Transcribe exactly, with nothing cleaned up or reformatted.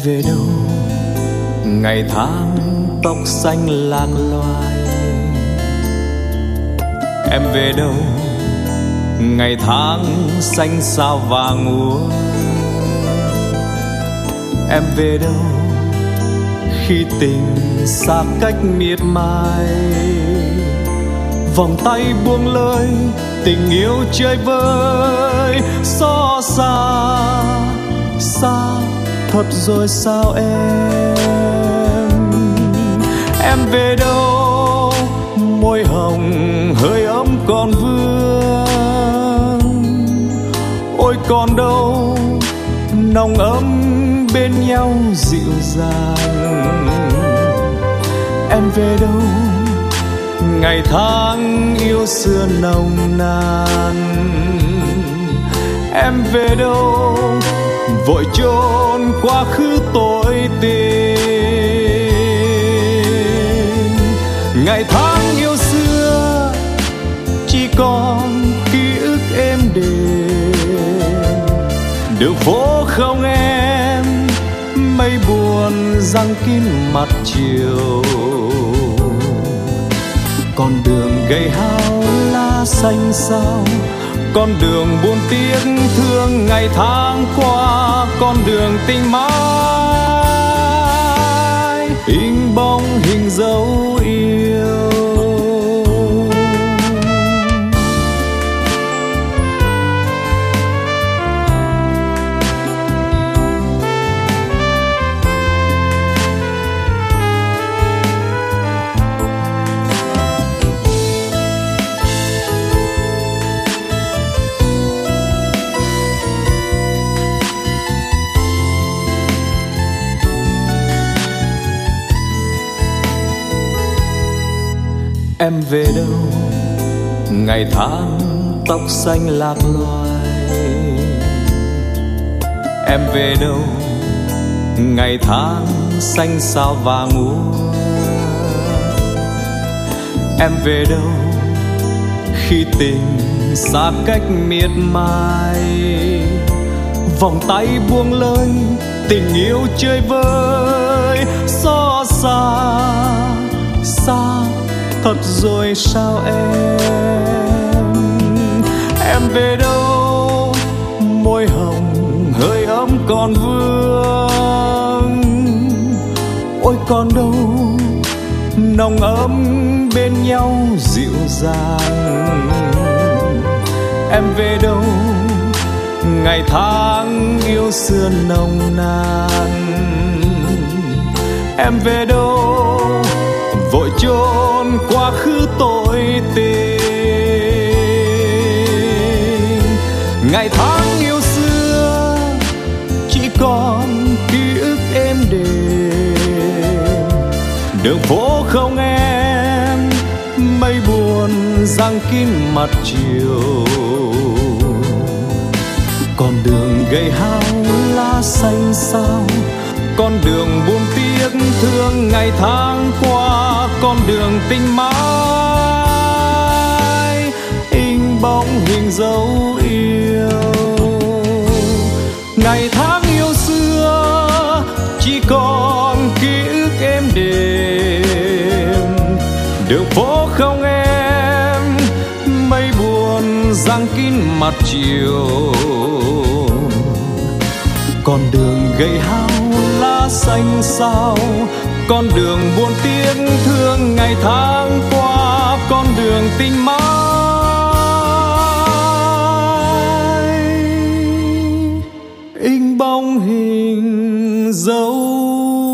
về đâu ngày tháng tóc xanh lạc loài? Em về đâu ngày tháng xanh sao vàng úa? Em về đâu khi tình xa cách miệt mài? Vòng tay buông lơi tình yêu chơi vơi, xót xa xa thật rồi sao em? Em về đâu môi hồng hơi ấm còn vương? Ôi còn đâu nồng ấm bên nhau dịu dàng? Em về đâu ngày tháng yêu xưa nồng nàn? Em về đâu vội chôn quá khứ tội tình? Ngày tháng yêu xưa chỉ còn ký ức êm đềm, đường phố không em mây buồn giăng kín mặt chiều. Con đường gầy hao lá xanh sao, con đường buồn tiếc thương ngày tháng qua, con đường tình mãi in bóng hình dấu yêu. Em về đâu ngày tháng tóc xanh lạc loài? Em về đâu ngày tháng xanh sao vàng úa? Em về đâu khi tình xa cách miệt mài? Vòng tay buông lơi tình yêu chơi vơi, xót xa xa thật rồi sao em? Em về đâu môi hồng hơi ấm còn vương? Ôi còn đâu nồng ấm bên nhau dịu dàng? Em về đâu ngày tháng yêu xưa nồng nàn? Em về đâu vội chôn quá khứ tội tình? Ngày tháng yêu xưa chỉ còn ký ức êm đềm, đường phố không em mây buồn giăng kín mặt chiều. Con đường gầy hao lá xanh sao, con đường buồn tiếc thương ngày tháng qua, con đường tình mãi in bóng hình dấu yêu. Ngày tháng yêu xưa chỉ còn ký ức êm đềm, đường phố không em mây buồn giăng kín mặt chiều. Con đường gầy hao lá xanh sao, con đường buồn tiếc thương ngày tháng qua, con đường tình mãi in bóng hình dấu